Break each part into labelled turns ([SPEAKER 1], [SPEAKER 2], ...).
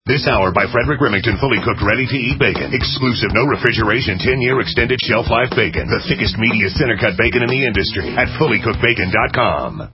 [SPEAKER 1] This hour by Frederick Remington, fully cooked, ready-to-eat bacon. Exclusive, no refrigeration, 10-year extended shelf life bacon. The thickest, meatiest, center-cut bacon in the industry at fullycookedbacon.com.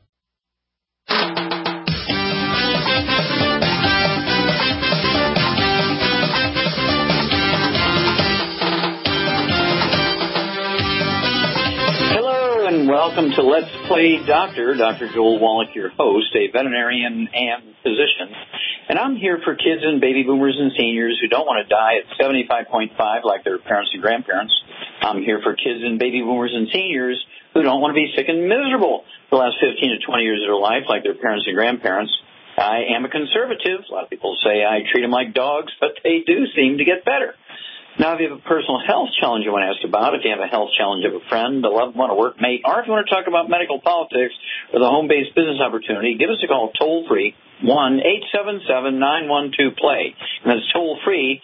[SPEAKER 2] Welcome to Let's Play Doctor. Dr. Joel Wallach, your host, a veterinarian and physician. And I'm here for kids and baby boomers and seniors who don't want to die at 75.5 like their parents and grandparents. I'm here for kids and baby boomers and seniors who don't want to be sick and miserable the last 15 to 20 years of their life like their parents and grandparents. I am a conservative. A lot of people say I treat them like dogs, but they do seem to get better. Now, if you have a personal health challenge you want to ask about, if you have a health challenge of a friend, a loved one, a workmate, or if you want to talk about medical politics or the home-based business opportunity, give us a call toll-free, 1-877-912-PLAY. And that's toll-free,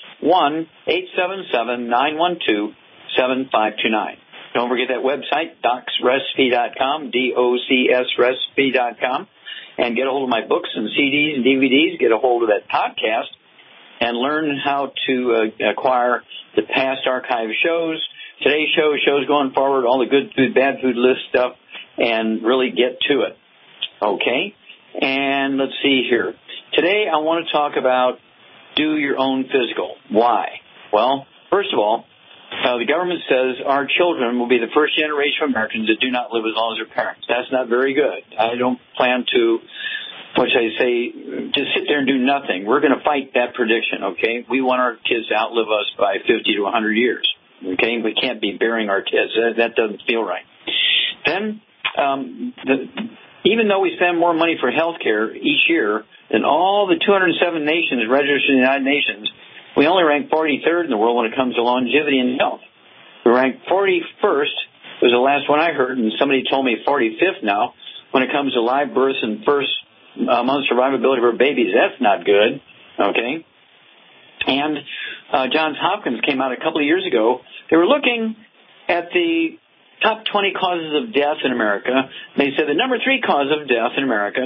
[SPEAKER 2] 1-877-912-7529. Don't forget that website, docsrecipe.com, DOCSrecipe.com, and get a hold of my books and CDs and DVDs. Get a hold of that podcast and learn how to acquire the past archive shows, today's shows going forward, all the good food, bad food list stuff, and really get to it. Okay? And let's see here. Today I want to talk about do your own physical. Why? Well, first of all, the government says our children will be the first generation of Americans that do not live as long as their parents. That's not very good. I don't plan to, which I say, just sit there and do nothing. We're going to fight that prediction, okay? We want our kids to outlive us by 50 to 100 years, okay? We can't be burying our kids. That doesn't feel right. Then, even though we spend more money for health care each year than all the 207 nations registered in the United Nations, we only rank 43rd in the world when it comes to longevity and health. We rank 41st, was the last one I heard, and somebody told me 45th now, when it comes to live births and first month survivability for babies. That's not good, okay? And Johns Hopkins came out a couple of years ago. They were looking at the top 20 causes of death in America. They said the number 3 cause of death in America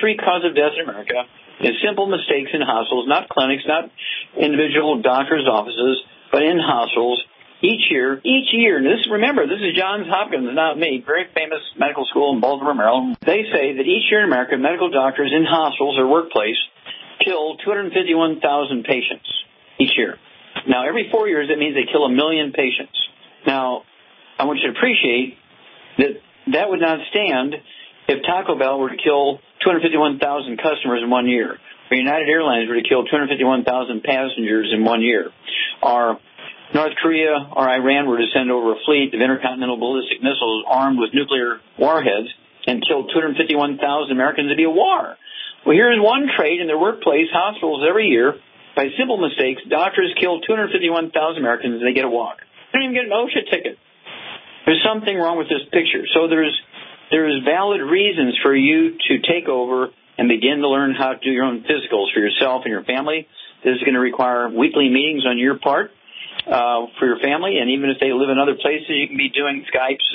[SPEAKER 2] is simple mistakes in hospitals, not clinics, not individual doctors' offices, but in hospitals. Each year, and remember, this is Johns Hopkins, not me, very famous medical school in Baltimore, Maryland. They say that each year in America, medical doctors in hospitals or workplace kill 251,000 patients each year. Now, every 4 years, that means they kill 1 million patients. Now, I want you to appreciate that that would not stand if Taco Bell were to kill 251,000 customers in 1 year, or United Airlines were to kill 251,000 passengers in 1 year, or North Korea or Iran were to send over a fleet of intercontinental ballistic missiles armed with nuclear warheads and killed 251,000 Americans, it'd be a war. Well, here's one trade in their workplace, hospitals every year, by simple mistakes, doctors kill 251,000 Americans and they get a walk. They don't even get an OSHA ticket. There's something wrong with this picture. So there's valid reasons for you to take over and begin to learn how to do your own physicals for yourself and your family. This is going to require weekly meetings on your part. For your family, and even if they live in other places, you can be doing Skypes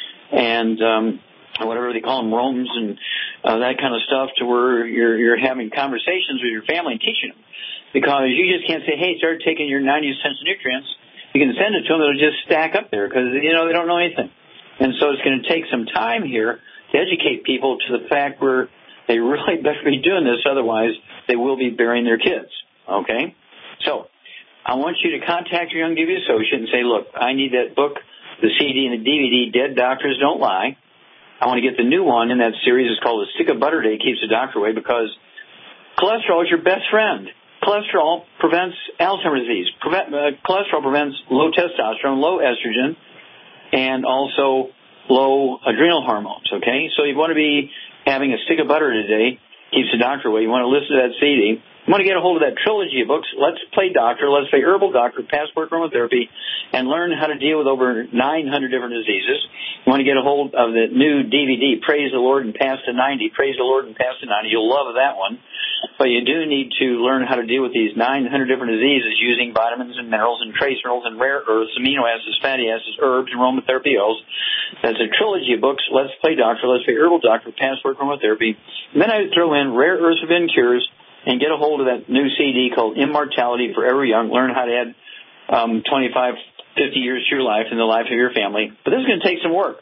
[SPEAKER 2] and whatever they call them, Roams and that kind of stuff, to where you're having conversations with your family and teaching them. Because you just can't say, hey, start taking your 90 essential nutrients. You can send it to them; it'll just stack up there because they don't know anything. And so it's going to take some time here to educate people to the fact where they really better be doing this, otherwise they will be burying their kids. Okay, so I want you to contact your Youngevity associate and say, look, I need that book, the CD and the DVD, Dead Doctors Don't Lie. I want to get the new one in that series. It's called The Stick of Butter Day Keeps the Doctor Away, because cholesterol is your best friend. Cholesterol prevents Alzheimer's disease. Cholesterol prevents low testosterone, low estrogen, and also low adrenal hormones, okay? So you want to be having a stick of butter today, keeps the doctor away. You want to listen to that CD. You want to get a hold of that trilogy of books, Let's Play Doctor, Let's Play Herbal Doctor, Passport Aromatherapy, and learn how to deal with over 900 different diseases. You want to get a hold of the new DVD, Praise the Lord and Pass to 90, Praise the Lord and Pass to 90. You'll love that one. But you do need to learn how to deal with these 900 different diseases using vitamins and minerals and trace minerals and rare earths, amino acids, fatty acids, herbs, and aromatherapy oils. That's a trilogy of books, Let's Play Doctor, Let's Play Herbal Doctor, Passport Aromatherapy. And then I would throw in Rare Earths Within Cures, and get a hold of that new CD called Immortality Forever Young. Learn how to add 25, 50 years to your life and the life of your family. But this is going to take some work.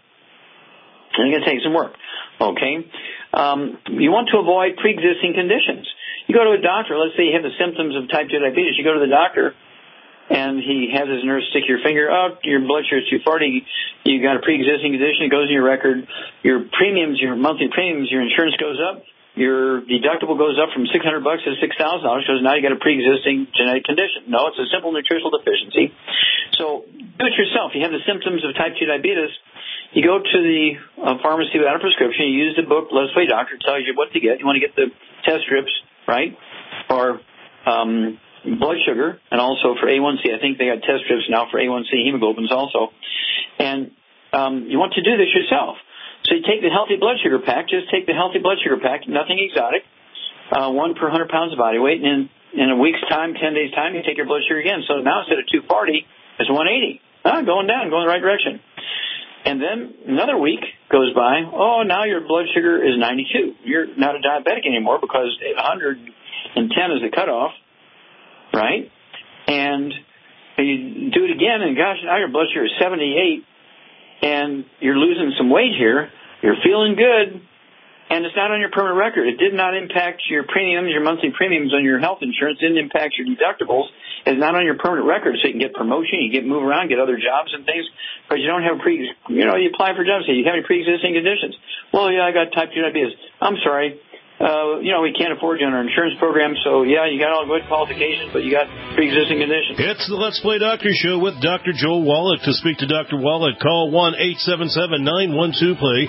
[SPEAKER 2] Okay? You want to avoid pre-existing conditions. You go to a doctor. Let's say you have the symptoms of type 2 diabetes. You go to the doctor, and he has his nurse stick your finger. Oh, your blood sugar is 240. You got a pre-existing condition. It goes in your record. Your premiums, your monthly premiums, your insurance goes up. Your deductible goes up from $600 to $6,000 because now you got a pre-existing genetic condition. No, it's a simple nutritional deficiency. So do it yourself. You have the symptoms of type 2 diabetes. You go to the pharmacy without a prescription. You use the book, Let's Play Doctor. It tells you what to get. You want to get the test strips, right, for blood sugar and also for A1C. I think they got test strips now for A1C hemoglobins also. And you want to do this yourself. So you take the healthy blood sugar pack. Just take the healthy blood sugar pack, nothing exotic, 1 per 100 pounds of body weight. And in a week's time, 10 days' time, you take your blood sugar again. So now instead of 240, it's 180. Going down, going the right direction. And then another week goes by. Oh, now your blood sugar is 92. You're not a diabetic anymore because 110 is the cutoff, right? And you do it again, and gosh, now your blood sugar is 78. And you're losing some weight here, you're feeling good, and it's not on your permanent record. It did not impact your premiums, your monthly premiums on your health insurance. It didn't impact your deductibles. It's not on your permanent record, so you can get promotion, you get move around, get other jobs and things, but you don't have you apply for jobs, say, you have any pre-existing conditions? Well, yeah, I got type 2 diabetes. I'm sorry. We can't afford you on our insurance program, so yeah, you got all good qualifications, but you got pre-existing conditions.
[SPEAKER 3] It's the Let's Play Doctor Show with Dr. Joel Wallach. To speak to Dr. Wallach, call 1-877-912-PLAY,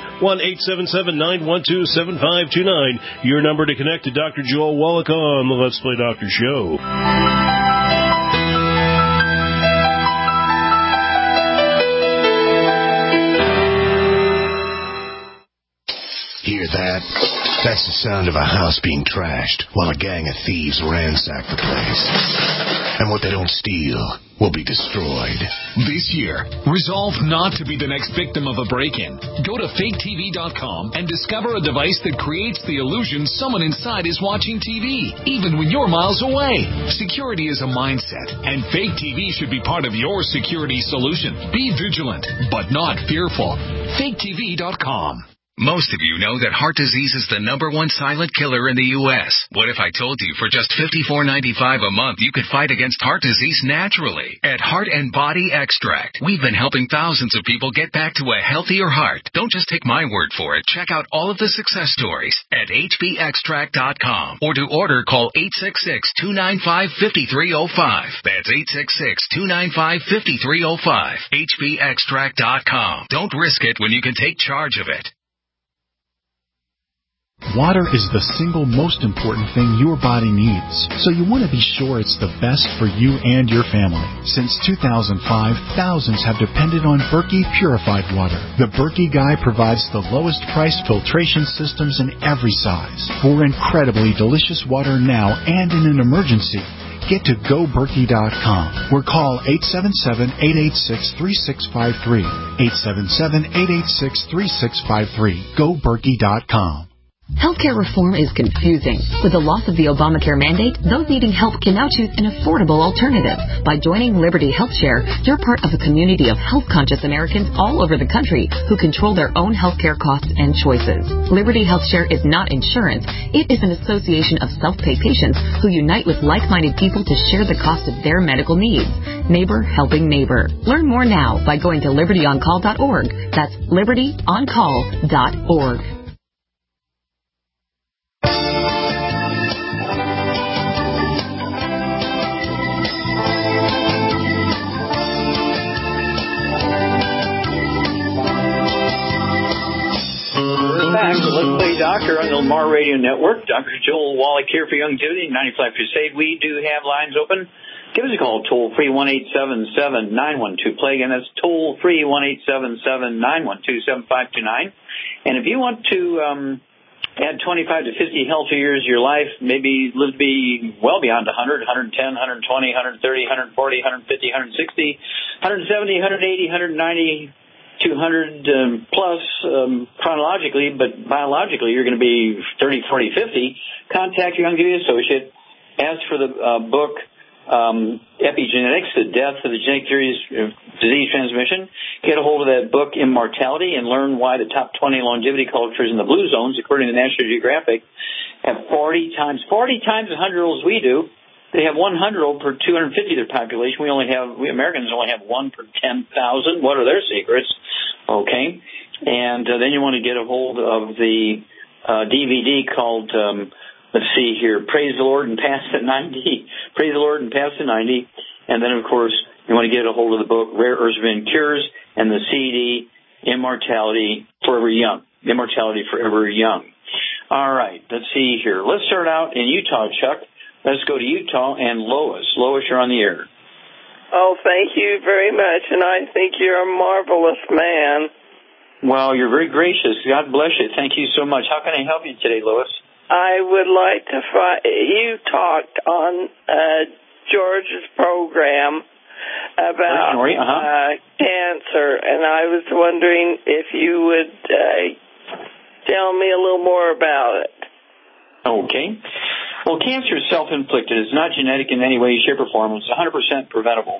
[SPEAKER 3] 1-877-912-7529. Your number to connect to Dr. Joel Wallach on the Let's Play Doctor Show.
[SPEAKER 1] Hear that? That's the sound of a house being trashed while a gang of thieves ransack the place. And what they don't steal will be destroyed.
[SPEAKER 4] This year, resolve not to be the next victim of a break-in. Go to faketv.com and discover a device that creates the illusion someone inside is watching TV, even when you're miles away. Security is a mindset, and Fake TV should be part of your security solution. Be vigilant, but not fearful. faketv.com.
[SPEAKER 5] Most of you know that heart disease is the #1 silent killer in the U.S. What if I told you for just $54.95 a month you could fight against heart disease naturally? At Heart and Body Extract, we've been helping thousands of people get back to a healthier heart. Don't just take my word for it. Check out all of the success stories at hbextract.com. Or to order, call 866-295-5305. That's 866-295-5305. hbextract.com. Don't risk it when you can take charge of it.
[SPEAKER 6] Water is the single most important thing your body needs, so you want to be sure it's the best for you and your family. Since 2005, thousands have depended on Berkey Purified Water. The Berkey Guy provides the lowest priced filtration systems in every size for incredibly delicious water now and in an emergency. Get to GoBerkey.com or call 877-886-3653. 877-886-3653. GoBerkey.com.
[SPEAKER 7] Healthcare reform is confusing. With the loss of the Obamacare mandate, those needing help can now choose an affordable alternative. By joining Liberty HealthShare, you're part of a community of health-conscious Americans all over the country who control their own healthcare costs and choices. Liberty HealthShare is not insurance. It is an association of self-pay patients who unite with like-minded people to share the cost of their medical needs. Neighbor helping neighbor. Learn more now by going to libertyoncall.org. That's libertyoncall.org.
[SPEAKER 2] Back to Let's Play Doctor on the Lamar Radio Network. Dr. Joel Wallach here for Youngevity 95 Crusade. We do have lines open. Give us a call, toll-free 1-877-912-PLAY. Again, that's toll-free 1-877-912-7529. And if you want to add 25 to 50 healthy years of your life, maybe live to be well beyond 100, 110, 120, 130, 140, 150, 160, 170, 180, 190, 200 plus chronologically, but biologically you're going to be 30, 40, 50, contact your Youngevity associate. Ask for the book Epigenetics, the Death of the Genetic Theories of Disease Transmission. Get a hold of that book, Immortality, and learn why the top 20 longevity cultures in the blue zones, according to National Geographic, have 40 times the 100-year-olds we do. They have 100-year-old per 250 of their population. We Americans only have 1 per 10,000. What are their secrets? Okay. And then you want to get a hold of the DVD called, let's see here, Praise the Lord and Pass to 90. Praise the Lord and Pass to 90. And then, of course, you want to get a hold of the book Rare Earths and Cures and the CD Immortality Forever Young. Immortality Forever Young. All right. Let's see here. Let's start out in Utah, Chuck. Let's go to Utah and Lois. Lois, you're on the air.
[SPEAKER 8] Oh, thank you very much, and I think you're a marvelous man.
[SPEAKER 2] Well, you're very gracious. God bless you. Thank you so much. How can I help you today, Lois?
[SPEAKER 8] I would like to you talked on George's program about cancer, and I was wondering if you would tell me a little more about it.
[SPEAKER 2] Okay. Well, cancer is self-inflicted. It's not genetic in any way, shape, or form. It's 100% preventable.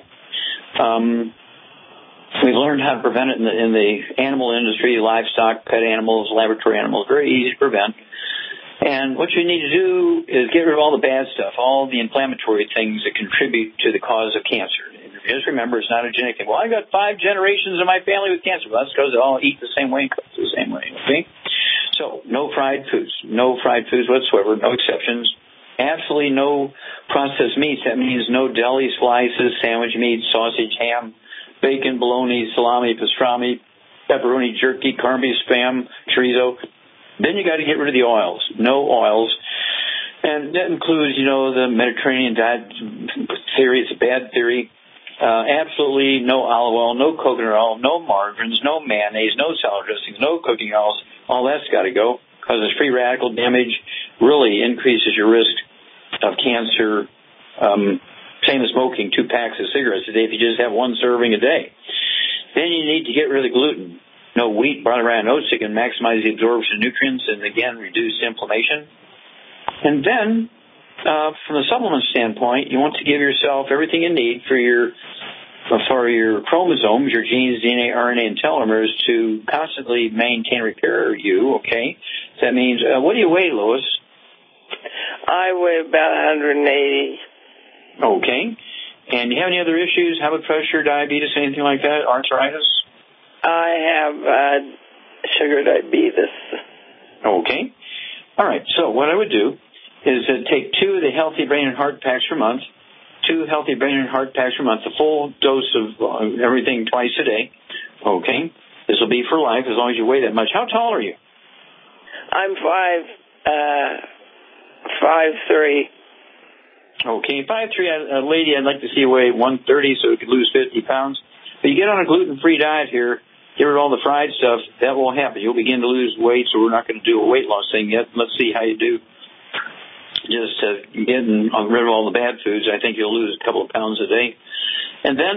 [SPEAKER 2] We've learned how to prevent it in the animal industry, livestock, pet animals, laboratory animals. Very easy to prevent. And what you need to do is get rid of all the bad stuff, all the inflammatory things that contribute to the cause of cancer. Just remember, it's not a genetic thing. Well, I got 5 generations of my family with cancer. Well, that's because they all eat the same way and cook the same way. Okay? So, no fried foods. No fried foods whatsoever. No exceptions. Absolutely no processed meats. That means no deli slices, sandwich meat, sausage, ham, bacon, bologna, salami, pastrami, pepperoni, jerky, corned beef, spam, chorizo. Then you got to get rid of the oils. No oils. And that includes, the Mediterranean diet theory. It's a bad theory. Absolutely no olive oil, no coconut oil, no margarines, no mayonnaise, no salad dressings, no cooking oils. All that's got to go because it's free radical damage. Really increases your risk of cancer. Same as smoking 2 packs of cigarettes a day if you just have 1 serving a day. Then you need to get rid of gluten. No wheat, barley, rye, and oats that can maximize the absorption of nutrients and, again, reduce inflammation. And then, from the supplement standpoint, you want to give yourself everything you need for your chromosomes, your genes, DNA, RNA, and telomeres to constantly maintain and repair you, okay? So that means, what do you weigh, Lois?
[SPEAKER 8] I weigh about 180.
[SPEAKER 2] Okay. And do you have any other issues? High blood pressure, diabetes, anything like that? Arthritis?
[SPEAKER 8] I have sugar diabetes.
[SPEAKER 2] Okay. All right. So what I would do is take 2 of the Healthy Brain and Heart Packs per month, 2 Healthy Brain and Heart Packs per month, a full dose of everything twice a day. Okay. This will be for life as long as you weigh that much. How tall are you?
[SPEAKER 8] I'm 5'3".
[SPEAKER 2] Okay, 5'3", a lady I'd like to see weigh 130 so we could lose 50 pounds. But you get on a gluten-free diet here, get rid of all the fried stuff, that won't happen. You'll begin to lose weight, so we're not going to do a weight loss thing yet. Let's see how you do. Just getting rid of all the bad foods, I think you'll lose a couple of pounds a day. And then,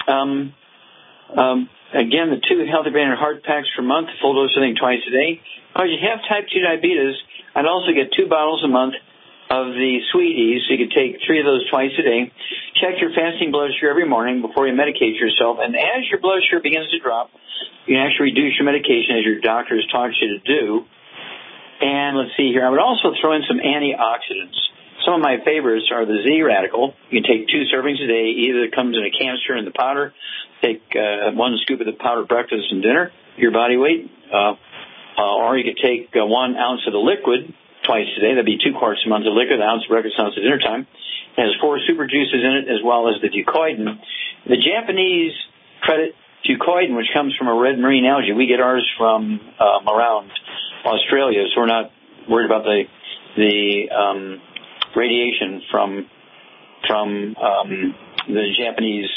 [SPEAKER 2] again, the 2 Healthy Brain and Heart Packs per month, full dose of everything twice a day. If you have type 2 diabetes, I'd also get 2 bottles a month of the Sweeties, so you could take 3 of those twice a day. Check your fasting blood sugar every morning before you medicate yourself. And as your blood sugar begins to drop, you can actually reduce your medication as your doctor has taught you to do. And let's see here. I would also throw in some antioxidants. Some of my favorites are the Z-Radical. You can take 2 servings a day. Either it comes in a canister in the powder. Take 1 scoop of the powder breakfast and dinner, your body weight. Or you could take 1 ounce of the liquid twice a day. That'd be 2 quarts a month of liquid, an ounce of breakfast, an ounce at dinner time. It has 4 super juices in it, as well as the Fucoidan. The Japanese credit Fucoidan, which comes from a red marine algae. We get ours from around Australia, so we're not worried about the radiation from the Japanese,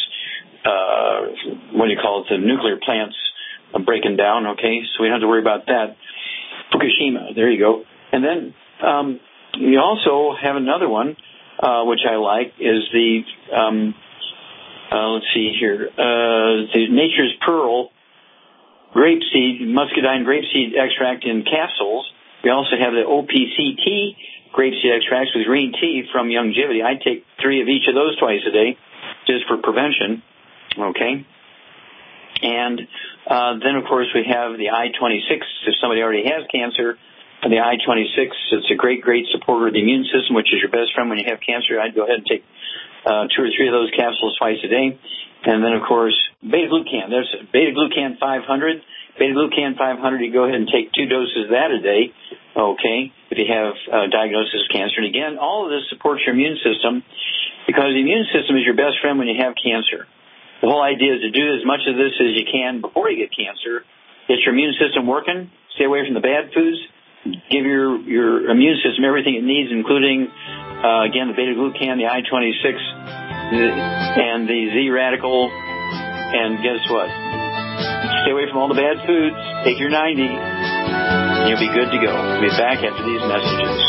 [SPEAKER 2] the nuclear plants breaking down, okay? So we don't have to worry about that. Fukushima, there you go. And then we also have another one, which I like, is the, let's see here, the Nature's Pearl grapeseed, muscadine grapeseed extract in capsules. We also have the OPCT grapeseed extracts with green tea from Youngevity. I take 3 of each of those twice a day just for prevention. Okay. And then, of course, we have the I-26. If somebody already has cancer, the I-26, it's a great, great supporter of the immune system, which is your best friend when you have cancer. I'd go ahead and take 2 or 3 of those capsules twice a day. And then, of course, beta-glucan. There's beta-glucan 500. Beta-glucan 500, you go ahead and take 2 doses of that a day, okay, if you have diagnosis of cancer. And again, all of this supports your immune system because the immune system is your best friend when you have cancer. The whole idea is to do as much of this as you can before you get cancer. Get your immune system working. Stay away from the bad foods. Give your immune system everything it needs, including, again, the beta-glucan, the I-26, and the Z-radical. And guess what? Stay away from all the bad foods. Take your 90. And you'll be good to go. We'll be back after these messages.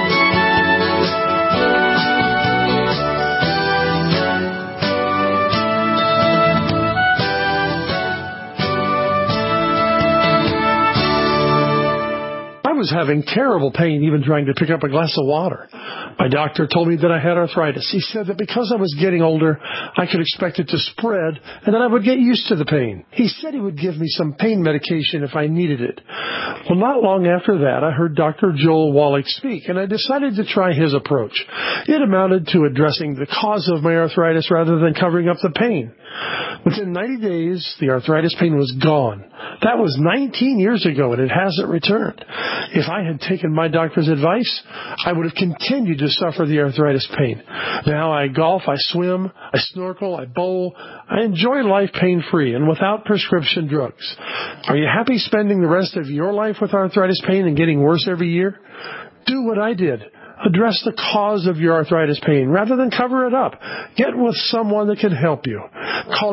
[SPEAKER 9] I was having terrible pain even trying to pick up a glass of water. My doctor told me that I had arthritis. He said that because I was getting older, I could expect it to spread and that I would get used to the pain. He said he would give me some pain medication if I needed it. Well, not long after that, I heard Dr. Joel Wallach speak, and I decided to try his approach. It amounted to addressing the cause of my arthritis rather than covering up the pain. Within 90 days, the arthritis pain was gone. That was 19 years ago, and it hasn't returned. If I had taken my doctor's advice, I would have continued to suffer the arthritis pain. Now I golf, I swim, I snorkel, I bowl. I enjoy life pain-free and without prescription drugs. Are you happy spending the rest of your life with arthritis pain and getting worse every year? Do what I did. Address the cause of your arthritis pain rather than cover it up. Get with someone that can help you. Call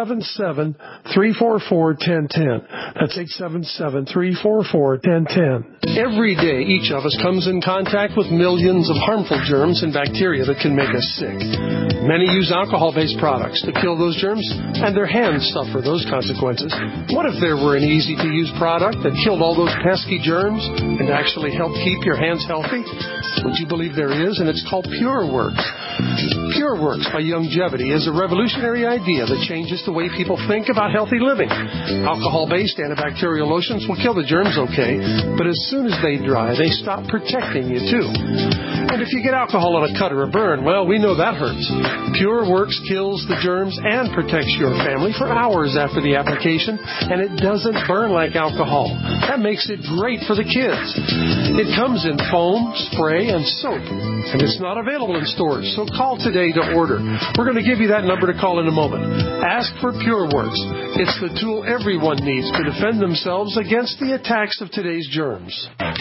[SPEAKER 9] 877-344-1010. That's 877-344-1010. Every day, each of us comes in contact with millions of harmful germs and bacteria that can make us sick. Many use alcohol-based products to kill those germs, and their hands suffer those consequences. What if there were an easy-to-use product that killed all those pesky germs and actually helped keep your hands healthy? Would you believe there is? And it's called PureWorks. PureWorks by Youngevity is a revolutionary idea that changes the way people think about healthy living. Alcohol-based antibacterial lotions will kill the germs okay, but as soon as they dry, they stop protecting you too. And if you get alcohol on a cut or a burn, well, we know that hurts. PureWorks kills the germs and protects your family for hours after the application, and it doesn't burn like alcohol. That makes it great for the kids. It comes in foam, spray, and soap, and it's not available in stores, so call today to order. We're going to give you that number to call in a moment. Ask for PureWorks. It's the tool everyone needs to defend themselves against the attacks of today's germs.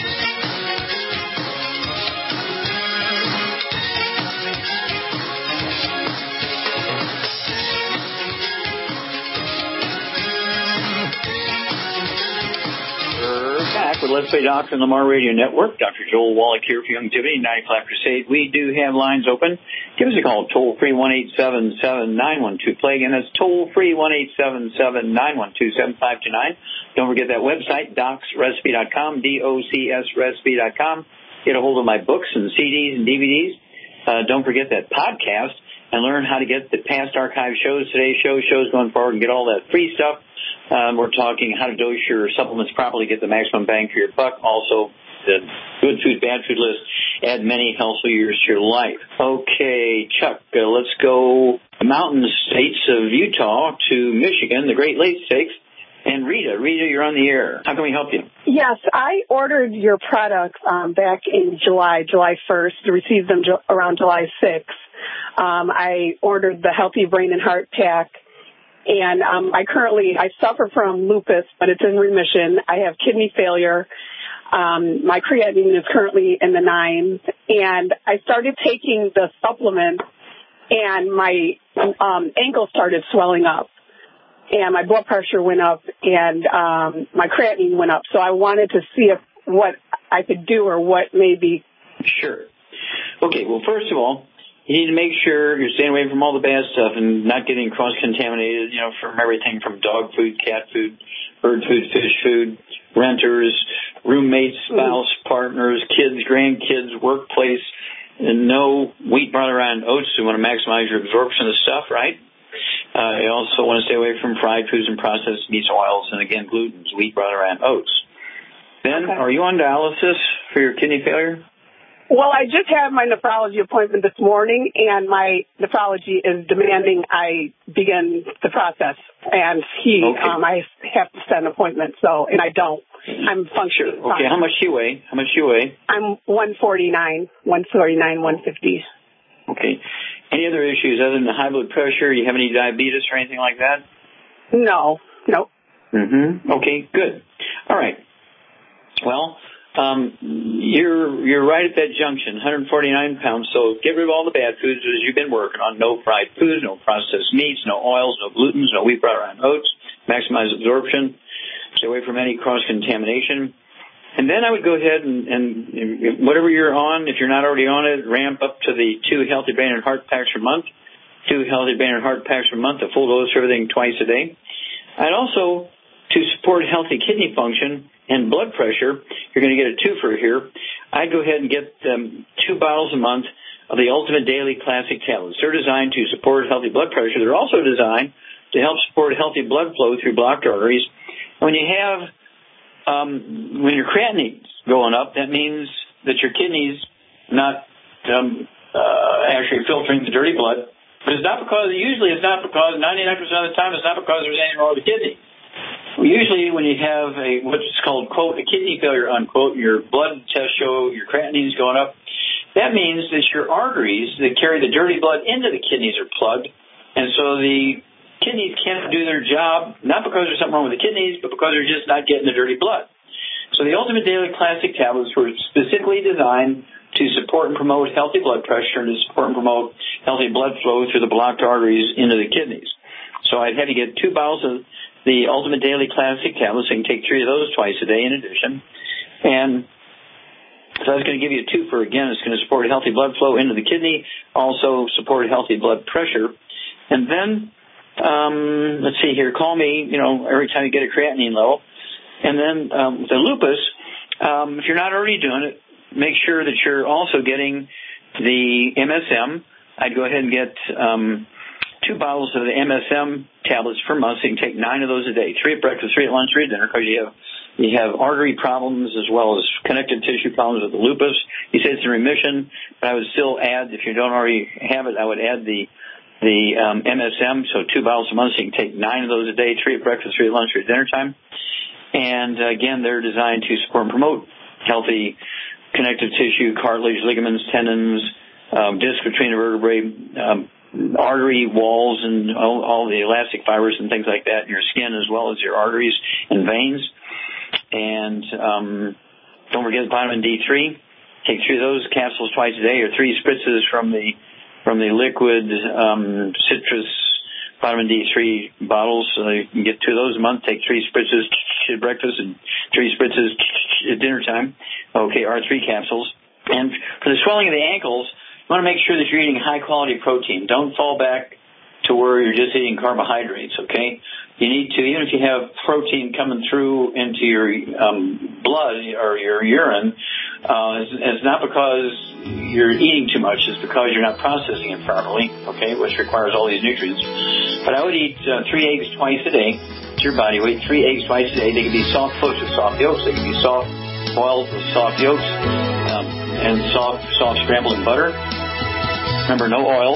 [SPEAKER 2] With Let's Play Doctor and Lamar Radio Network. Dr. Joel Wallach here for Youngevity, 95 Crusade. We do have lines open. Give us a call, toll-free 1-877-912-PLAY. Again, that's toll-free 1-877-912-7529. Don't forget that website, docsrecipe.com, DOCSrecipe.com. Get a hold of my books and CDs and DVDs. Don't forget that podcast and learn how to get the past archive shows, today's shows going forward, and get all that free stuff. We're talking how to dose your supplements properly, get the maximum bang for your buck. Also, the good food, bad food list. Add many healthful years to your life. Okay, Chuck, let's go mountain states of Utah to Michigan, the Great Lakes States. And Rita, you're on the air. How can we help you?
[SPEAKER 10] Yes, I ordered your products back in July 1st, to receive them around July 6th. I ordered the Healthy Brain and Heart Pack. And I suffer from lupus, but it's in remission. I have kidney failure. My creatinine is currently in the 9s. And I started taking the supplement, and my ankle started swelling up. And my blood pressure went up, and my creatinine went up. So I wanted to see what I could do or what maybe.
[SPEAKER 2] Sure. Okay, well, first of all, you need to make sure you're staying away from all the bad stuff and not getting cross-contaminated, from everything from dog food, cat food, bird food, fish food, renters, roommates, spouse, partners, kids, grandkids, workplace, and no wheat, barley, rye, and oats. You want to maximize your absorption of stuff, right? You also want to stay away from fried foods and processed meats, oils, and again, glutens, wheat, barley, rye, and oats. Ben, are you on dialysis for your kidney failure?
[SPEAKER 10] Well, I just had my nephrology appointment this morning, and my nephrology is demanding I begin the process. And I have to set an appointment, and I don't. I'm functioning.
[SPEAKER 2] Okay, how much do you weigh?
[SPEAKER 10] I'm 149, 150.
[SPEAKER 2] Okay. Any other issues other than the high blood pressure? You have any diabetes or anything like that?
[SPEAKER 10] No.
[SPEAKER 2] Okay, good. All right. Well, you're right at that junction, 149 pounds. So get rid of all the bad foods as you've been working on. No fried foods, no processed meats, no oils, no glutens, no wheat, barley, rye, and oats. Maximize absorption. Stay away from any cross-contamination. And then I would go ahead and whatever you're on, if you're not already on it, ramp up to the 2 Healthy Brain and Heart Packs per month. 2 Healthy Brain and Heart Packs per month, a full dose of everything twice a day. And also, to support healthy kidney function and blood pressure, you're going to get a twofer here. I'd go ahead and get 2 bottles a month of the Ultimate Daily Classic tablets. They're designed to support healthy blood pressure. They're also designed to help support healthy blood flow through blocked arteries. When you have when your creatinine's going up, that means that your kidney's not actually filtering the dirty blood. But it's not because, 99% of the time, it's not because there's anything wrong with the kidney. Usually when you have what's called, quote, a kidney failure, unquote, your blood tests show your creatinine's going up, that means that your arteries that carry the dirty blood into the kidneys are plugged. And so the kidneys can't do their job, not because there's something wrong with the kidneys, but because they're just not getting the dirty blood. So the Ultimate Daily Classic tablets were specifically designed to support and promote healthy blood pressure and to support and promote healthy blood flow through the blocked arteries into the kidneys. So I'd have you get 2 bottles of the Ultimate Daily Classic tablets. So you can take 3 of those twice a day in addition. And so that's going to give you a twofer. Again, it's going to support healthy blood flow into the kidney, also support healthy blood pressure. And then let's see here. Call me, every time you get a creatinine level. And then the lupus, if you're not already doing it, make sure that you're also getting the MSM. I'd go ahead and get 2 bottles of the MSM tablets per month. So you can take 9 of those a day, 3 at breakfast, 3 at lunch, 3 at dinner, because you have artery problems as well as connective tissue problems with the lupus. You say it's in remission, but I would still add, if you don't already have it, I would add the MSM, so 2 bottles a month, so you can take 9 of those a day, 3 at breakfast, 3 at lunch, 3 at dinner time. And again, they're designed to support and promote healthy connective tissue, cartilage, ligaments, tendons, disc between the vertebrae, artery walls, and all the elastic fibers and things like that in your skin, as well as your arteries and veins. And don't forget vitamin D3. Take 3 of those capsules twice a day, or 3 spritzes from the liquid citrus vitamin D3 bottles. You can get 2 of those a month. Take 3 spritzes at breakfast and 3 spritzes at dinner time. Okay, or 3 capsules. And for the swelling of the ankles, you want to make sure that you're eating high-quality protein. Don't fall back to where you're just eating carbohydrates, okay? You need to, even if you have protein coming through into your blood or your urine, it's not because you're eating too much. It's because you're not processing it properly, okay, which requires all these nutrients. But I would eat 3 eggs twice a day. It's your body weight. 3 eggs twice a day. They can be soft close with soft yolks. They can be soft boiled with soft yolks and soft scrambled in butter. Remember, no oils.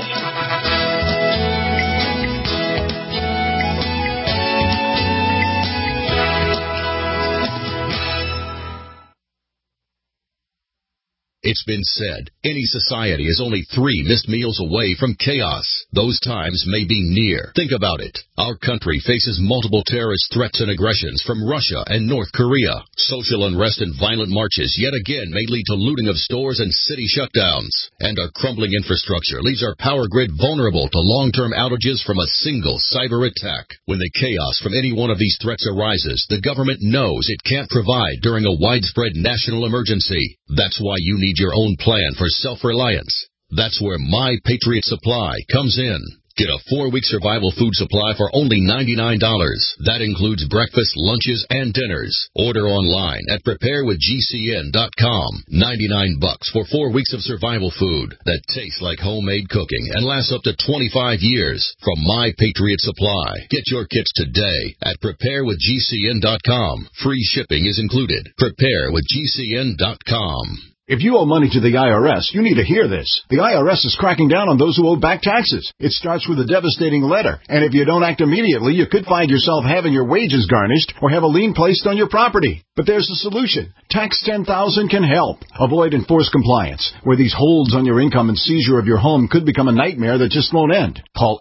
[SPEAKER 11] It's been said, any society is only 3 missed meals away from chaos. Those times may be near. Think about it. Our country faces multiple terrorist threats and aggressions from Russia and North Korea. Social unrest and violent marches yet again may lead to looting of stores and city shutdowns. And our crumbling infrastructure leaves our power grid vulnerable to long-term outages from a single cyber attack. When the chaos from any one of these threats arises, the government knows it can't provide during a widespread national emergency. That's why you need your own plan for self-reliance. That's where My Patriot Supply comes in. Get a 4-week survival food supply for only $99. That includes breakfast, lunches, and dinners. Order online at preparewithgcn.com. $99 for 4 weeks of survival food that tastes like homemade cooking and lasts up to 25 years from My Patriot Supply. Get your kits today at preparewithgcn.com. Free shipping is included. preparewithgcn.com.
[SPEAKER 12] If you owe money to the IRS, you need to hear this. The IRS is cracking down on those who owe back taxes. It starts with a devastating letter, and if you don't act immediately, you could find yourself having your wages garnished or have a lien placed on your property. But there's a solution. Tax 10,000 can help. Avoid enforced compliance, where these holds on your income and seizure of your home could become a nightmare that just won't end. Call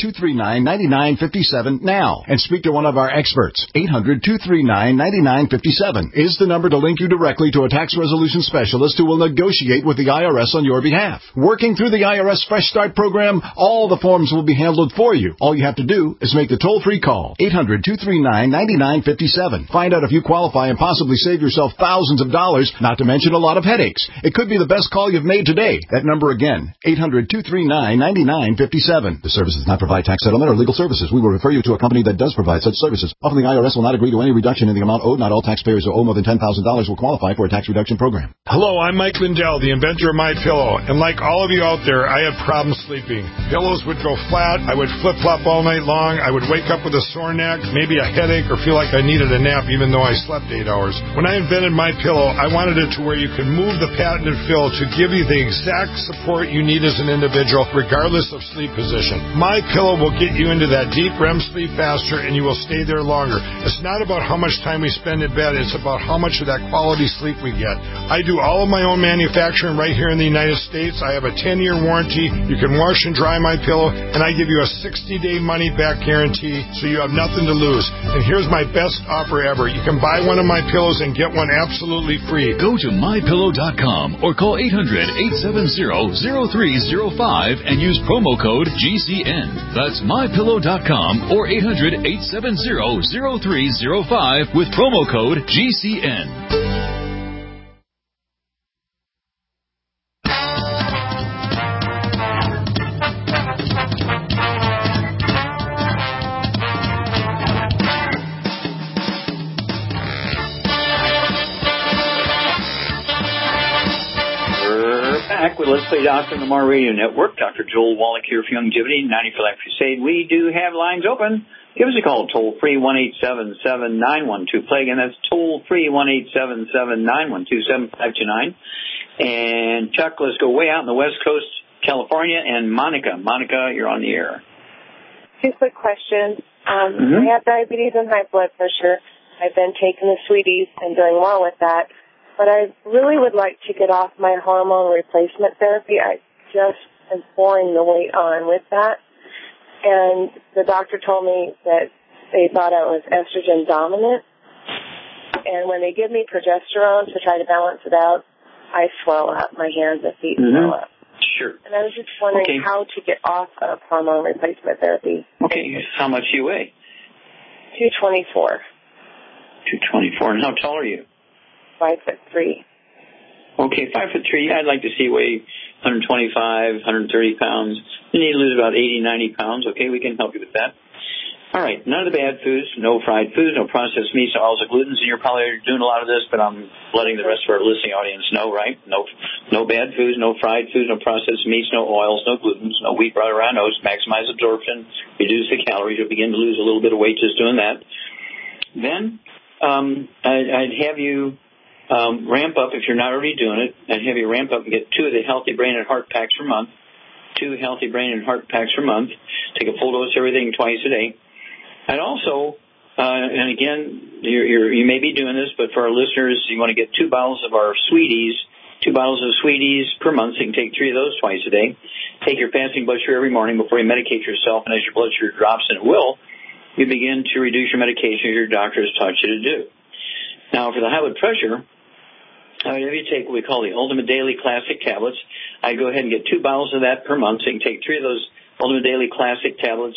[SPEAKER 12] 800-239-9957 now and speak to one of our experts. 800-239-9957 is the number to link you directly to a tax resolution specialist who will negotiate with the IRS on your behalf. Working through the IRS Fresh Start program, all the forms will be handled for you. All you have to do is make the toll-free call, 800-239-9957. Find out if you qualify and possibly save yourself thousands of dollars, not to mention a lot of headaches. It could be the best call you've made today. That number again, 800-239-9957. The service does not provide tax settlement or legal services. We will refer you to a company that does provide such services. Often the IRS will not agree to any reduction in the amount owed. Not all taxpayers who owe more than $10,000 will qualify for a tax reduction program.
[SPEAKER 13] Hello, I'm Mike Lindell, the inventor of MyPillow, and like all of you out there, I had problems sleeping. Pillows would go flat, I would flip-flop all night long, I would wake up with a sore neck, maybe a headache, or feel like I needed a nap even though I slept 8 hours. When I invented MyPillow, I wanted it to where you could move the patented fill to give you the exact support you need as an individual, regardless of sleep position. MyPillow will get you into that deep REM sleep faster, and you will stay there longer. It's not about how much time we spend in bed, it's about how much of that quality sleep we get. I do all of my own manufacturing right here in the United States. I have a 10-year warranty. You can wash and dry MyPillow, and I give you a 60-day money-back guarantee, so you have nothing to lose. And here's my best offer ever. You can buy one of my pillows and get one absolutely free.
[SPEAKER 4] Go to MyPillow.com or call 800-870-0305 and use promo code GCN. That's MyPillow.com or 800-870-0305 with promo code GCN.
[SPEAKER 2] Let's Play Doctor on the Mar Radio Network. Dr. Joel Wallach here for Longevity, 90 for Life Crusade. We do have lines open. Give us a call, toll-free, 1-877-912-PLAY. Again, that's toll-free, 1-877-912-7529. And Chuck, let's go way out on the West Coast, California, and Monica. Monica, you're on the air.
[SPEAKER 14] 2 quick questions. I have diabetes and high blood pressure. I've been taking the Sweeties and doing well with that. But I really would like to get off my hormone replacement therapy. I just am pouring the weight on with that. And the doctor told me that they thought I was estrogen dominant. And when they give me progesterone to try to balance it out, I swell up. My hands and feet swell up.
[SPEAKER 2] Sure.
[SPEAKER 14] And I was just wondering how to get off of hormone replacement therapy.
[SPEAKER 2] Okay. How much do you weigh?
[SPEAKER 14] 224.
[SPEAKER 2] 224. And how tall are you?
[SPEAKER 14] 5'3".
[SPEAKER 2] Okay, 5'3". I'd like to see you weigh 125, 130 pounds. You need to lose about 80, 90 pounds. Okay, we can help you with that. All right, none of the bad foods, no fried foods, no processed meats, no oils or glutens. And you're probably doing a lot of this, but I'm letting the rest of our listening audience know, right? No bad foods, no fried foods, no processed meats, no oils, no glutens, no wheat, bran, or oats. Maximize absorption, reduce the calories. You'll begin to lose a little bit of weight just doing that. Then I'd have you ramp up, if you're not already doing it, and have you ramp up and get 2 of the Healthy Brain and Heart Packs per month. 2 Healthy Brain and Heart Packs per month. Take a full dose of everything twice a day. I'd also, and again, you may be doing this, but for our listeners, you want to get 2 bottles of our Sweeties, 2 bottles of Sweeties per month, so you can take 3 of those twice a day. Take your fasting blood sugar every morning before you medicate yourself, and as your blood sugar drops, and it will, you begin to reduce your medication as your doctor has taught you to do. Now, for the high blood pressure, if you take what we call the Ultimate Daily Classic tablets, I go ahead and get 2 bottles of that per month. So you can take 3 of those Ultimate Daily Classic tablets.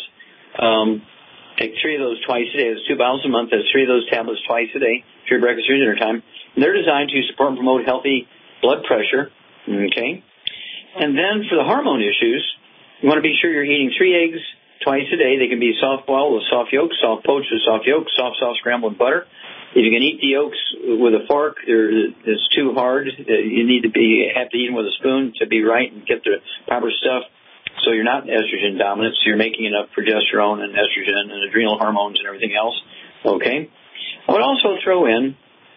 [SPEAKER 2] Take 3 of those twice a day. That's 2 bottles a month. That's 3 of those tablets twice a day for your breakfast or dinner time. And they're designed to support and promote healthy blood pressure. Okay. And then for the hormone issues, You want to be sure you're eating 3 eggs twice a day. They can be soft boiled with soft yolks, soft poached with soft yolks, soft scrambled butter. If you can eat the yolks with a fork, it's too hard. You need to have to eat them with a spoon to be right and get the proper stuff. So you're not estrogen dominant. So you're making enough progesterone and estrogen and adrenal hormones and everything else. Okay. I would also throw in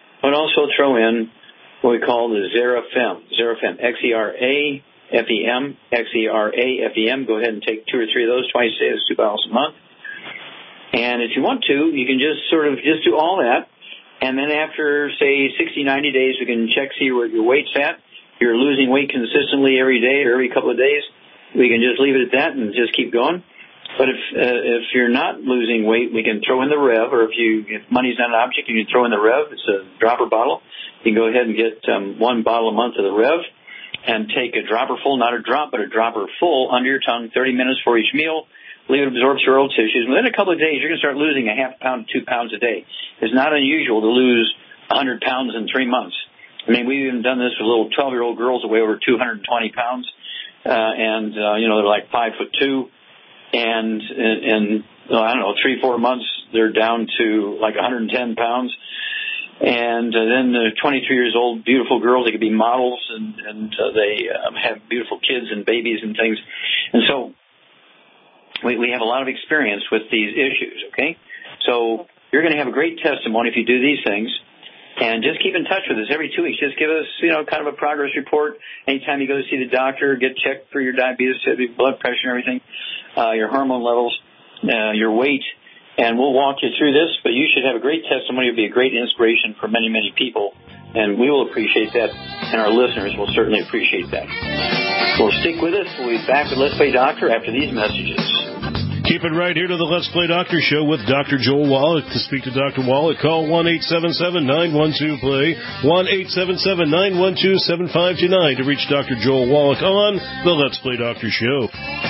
[SPEAKER 2] what we call the Xerafem. Xerafem, Xerafem, Xerafem. Go ahead and take 2 or 3 of those twice a day. It's 2 bottles a month. And if you want to, you can just do all that. And then after, say, 60, 90 days, we can see where your weight's at. If you're losing weight consistently every day or every couple of days, we can just leave it at that and just keep going. But if you're not losing weight, we can throw in the Rev, or if money's not an object, you can throw in the Rev. It's a dropper bottle. You can go ahead and get 1 bottle a month of the Rev and take a dropper full, not a drop, but a dropper full under your tongue, 30 minutes for each meal. Leave it absorb through oral tissues. Within a couple of days, you're going to start losing a half pound to 2 pounds a day. It's not unusual to lose 100 pounds in 3 months. I mean, we've even done this with little 12-year-old girls that weigh over 220 pounds, and they're like 5'2", and I don't know, 3-4 months they're down to like 110 pounds. And then the 23 years old, beautiful girls, they could be models, and they have beautiful kids and babies and things. And so we have a lot of experience with these issues, okay? So you're going to have a great testimony if you do these things. And just keep in touch with us every 2 weeks. Just give us, kind of a progress report. Anytime you go to see the doctor, get checked for your diabetes, your blood pressure and everything, your hormone levels, your weight. And we'll walk you through this, but you should have a great testimony. It'll be a great inspiration for many, many people. And we will appreciate that, and our listeners will certainly appreciate that. So stick with us. We'll be back with Let's Play Doctor after these messages.
[SPEAKER 3] Keep it right here to the Let's Play Doctor Show with Dr. Joel Wallach. To speak to Dr. Wallach, call 1-877-912-PLAY, 1-877-912-7529 to reach Dr. Joel Wallach on the Let's Play Doctor Show.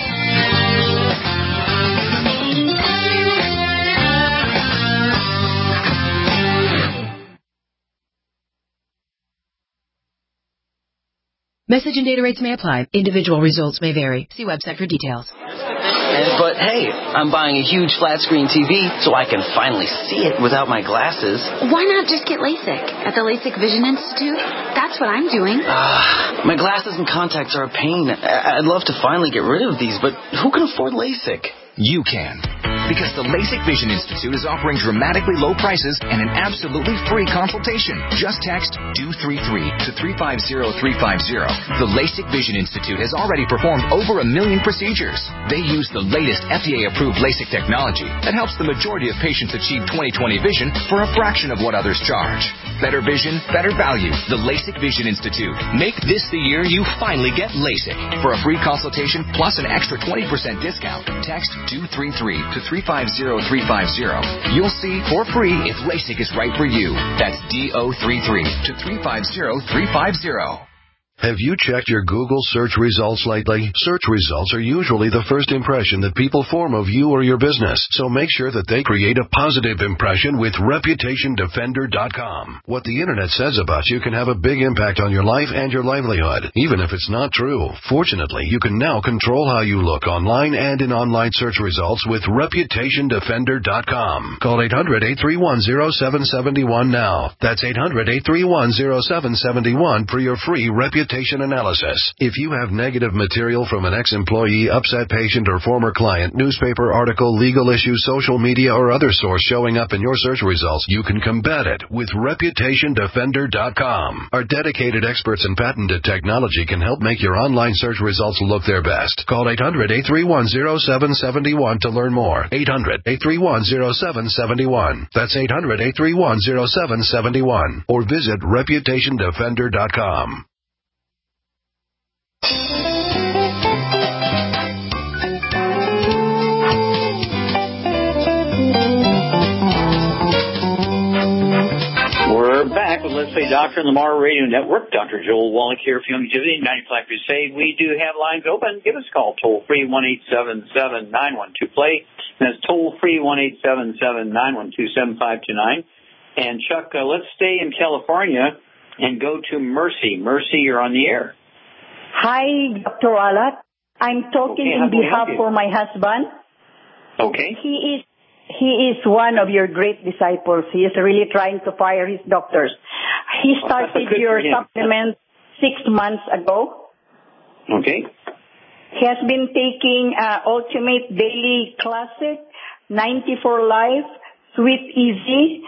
[SPEAKER 15] Message and data rates may apply. Individual results may vary. See website for details.
[SPEAKER 16] But hey, I'm buying a huge flat screen TV so I can finally see it without my glasses.
[SPEAKER 17] Why not just get LASIK at the LASIK Vision Institute? That's what I'm doing.
[SPEAKER 16] My glasses and contacts are a pain. I'd love to finally get rid of these, but who can afford LASIK?
[SPEAKER 18] You can. Because the LASIK Vision Institute is offering dramatically low prices and an absolutely free consultation. Just text 233 to 350350. The LASIK Vision Institute has already performed over 1 million procedures. They use the latest FDA-approved LASIK technology that helps the majority of patients achieve 20/20 vision for a fraction of what others charge. Better vision, better value. The LASIK Vision Institute. Make this the year you finally get LASIK. For a free consultation plus an extra 20% discount, text 233 to 350350. You'll see for free if LASIK is right for you. That's DO33 to 350350.
[SPEAKER 1] Have you checked your Google search results lately? Search results are usually the first impression that people form of you or your business, so make sure that they create a positive impression with ReputationDefender.com. What the Internet says about you can have a big impact on your life and your livelihood, even if it's not true. Fortunately, you can now control how you look online and in online search results with ReputationDefender.com. Call 800-831-0771 now. That's 800-831-0771 for your free reputation analysis. If you have negative material from an ex-employee, upset patient, or former client, newspaper article, legal issue, social media, or other source showing up in your search results, you can combat it with ReputationDefender.com. Our dedicated experts in patented technology can help make your online search results look their best. Call 800-831-0771 to learn more. 800-831-0771. That's 800-831-0771. Or visit ReputationDefender.com.
[SPEAKER 2] We're back with Let's Play Doctor on the Mara Radio Network. Dr. Joel Wallach here for Longevity 95 Crusade. We do have lines open. Give us a call, toll-free 1-877-912-PLAY. That's toll-free 1-877-912-7529. And Chuck, let's stay in California and go to Mercy. Mercy, you're on the air.
[SPEAKER 19] Hi, Dr. Wallach. I'm talking in behalf for my husband.
[SPEAKER 2] Okay.
[SPEAKER 19] He is one of your great disciples. He is really trying to fire his doctors. He started your supplement 6 months ago.
[SPEAKER 2] Okay.
[SPEAKER 19] He has been taking Ultimate Daily Classic, 94 Life, Sweet Easy,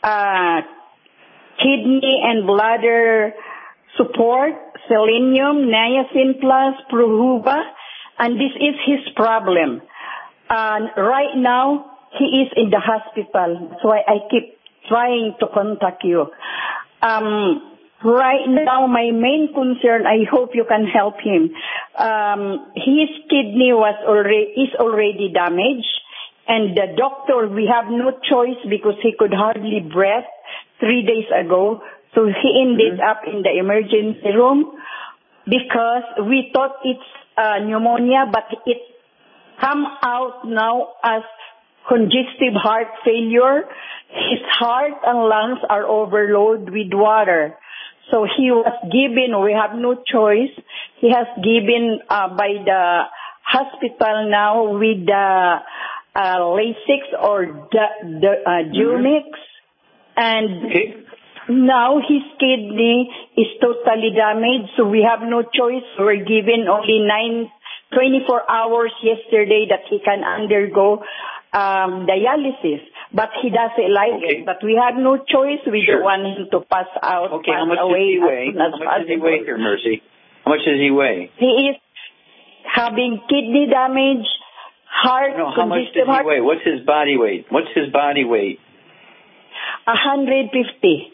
[SPEAKER 19] kidney and bladder support, selenium, niacin plus, Prohuba, and this is his problem. Right now, he is in the hospital. That's why I keep trying to contact you. Right now, my main concern, I hope you can help him. His kidney is already damaged, and the doctor, we have no choice because he could hardly breathe 3 days ago. So he ended up in the emergency room because we thought it's pneumonia, but it come out now as congestive heart failure. His heart and lungs are overloaded with water. So he was given, we have no choice, he has given by the hospital now with the Lasix or the Junix. And now his kidney is totally damaged, so we have no choice. We're given only 24 hours yesterday that he can undergo dialysis, but he doesn't like it. But we had no choice. We don't want him to pass out.
[SPEAKER 2] Okay, how much does he weigh? How much does he weigh here, Mercy? How much does he weigh?
[SPEAKER 19] He is having kidney damage, heart.
[SPEAKER 2] No, how much does he weigh? What's his body weight?
[SPEAKER 19] 150.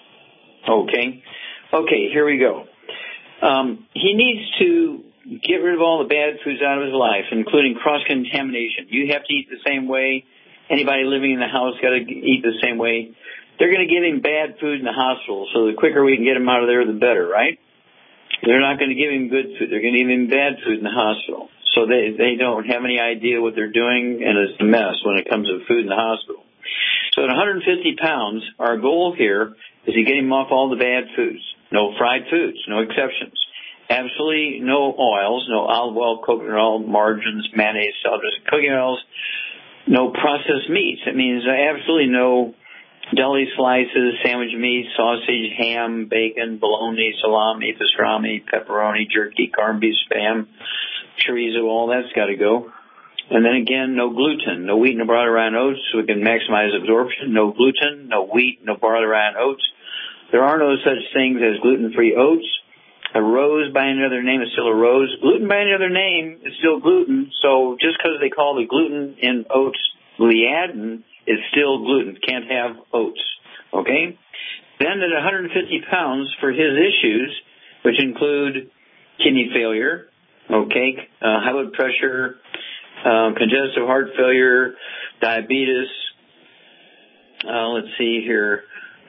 [SPEAKER 2] Okay, here we go. He needs to get rid of all the bad foods out of his life, including cross-contamination. You have to eat the same way. Anybody living in the house got to eat the same way. They're going to give him bad food in the hospital, so the quicker we can get him out of there, the better, right? They're not going to give him good food. They're going to give him bad food in the hospital. So they don't have any idea what they're doing, and it's a mess when it comes to food in the hospital. So at 150 pounds, our goal here is to get him off all the bad foods. No fried foods, no exceptions. Absolutely no oils, no olive oil, coconut oil, margarines, mayonnaise, salad dressing, cooking oils, no processed meats. That means absolutely no deli slices, sandwich meat, sausage, ham, bacon, bologna, salami, pastrami, pepperoni, jerky, corned beef, spam, chorizo, all that's got to go. And then again, no gluten, no wheat, no barley, rye, and oats, so we can maximize absorption. No gluten, no wheat, no barley, rye, and oats. There are no such things as gluten-free oats. A rose by any other name is still a rose. Gluten by any other name is still gluten. So just because they call the gluten in oats gliadin, it's still gluten. Can't have oats. Okay? Then at 150 pounds for his issues, which include kidney failure, high blood pressure, congestive heart failure, diabetes. Let's see here.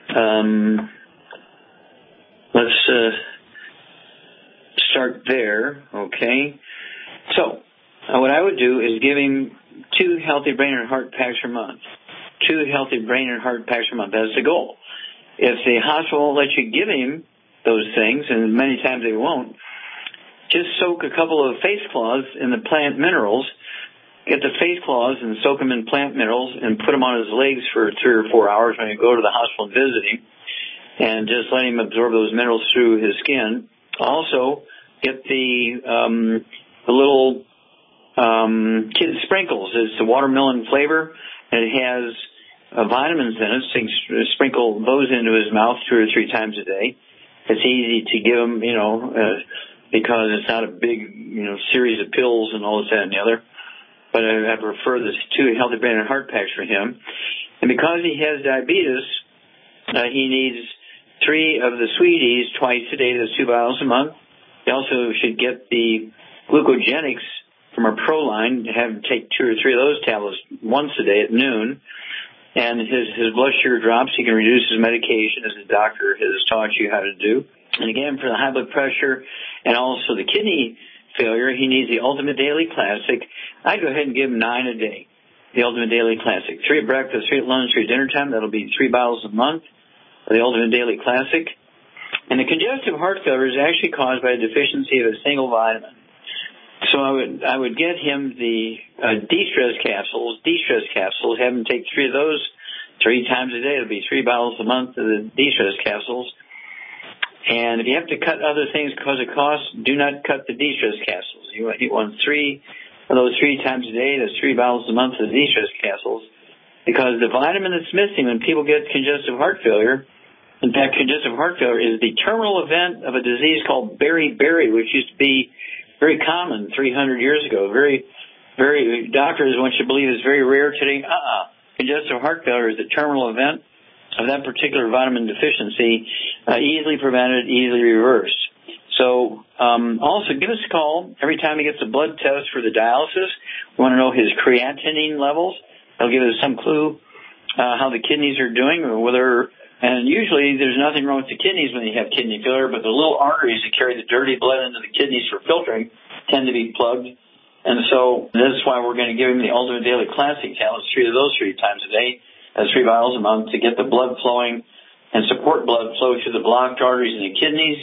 [SPEAKER 2] Let's start there, okay? So, what I would do is give him 2 healthy brain and heart packs per month. 2 healthy brain and heart packs per month. That's the goal. If the hospital won't let you give him those things, and many times they won't, just soak a couple of face cloths in the plant minerals. Get the face cloths and soak them in plant minerals and put them on his legs for 3 or 4 hours when you go to the hospital and visit him, and just let him absorb those minerals through his skin. Also, get the little kid sprinkles. It's the watermelon flavor, and it has vitamins in it. So sprinkle those into his mouth 2 or 3 times a day. It's easy to give him, because it's not a big, series of pills and all this, that, and the other. But I prefer this 2 healthy brain and heart packs for him. And because he has diabetes, he needs 3 of the Sweeties twice a day. That's 2 bottles a month. He also should get the glucogenics from our Pro line, have him take 2 or 3 of those tablets once a day at noon. And his blood sugar drops. He can reduce his medication, as the doctor has taught you how to do. And again, for the high blood pressure and also the kidney failure, he needs the Ultimate Daily Classic. I'd go ahead and give him 9 a day. The Ultimate Daily Classic. 3 at breakfast, 3 at lunch, 3 at dinner time. That'll be 3 bottles a month of the Ultimate Daily Classic. And the congestive heart failure is actually caused by a deficiency of a single vitamin. So I would get him the de-stress capsules. Have him take 3 of those 3 times a day. It'll be 3 bottles a month of the de-stress capsules. And if you have to cut other things because of cost, do not cut the de-stress capsules. You want 3 of those 3 times a day. That's 3 bottles a month of the de-stress capsules. Because the vitamin that's missing when people get congestive heart failure, in fact, congestive heart failure is the terminal event of a disease called beriberi, which used to be very common 300 years ago. Very, very, doctors want you to believe is very rare today. Congestive heart failure is the terminal event of that particular vitamin deficiency, easily prevented, easily reversed. So also give us a call every time he gets a blood test for the dialysis. We want to know his creatinine levels. They'll give us some clue how the kidneys are doing, or whether, and usually there's nothing wrong with the kidneys when you have kidney failure, but the little arteries that carry the dirty blood into the kidneys for filtering tend to be plugged. And so this is why we're going to give him the Ultimate Daily Classic tablets, 3 of those 3 times a day. That's 3 bottles a month to get the blood flowing and support blood flow through the blocked arteries in the kidneys,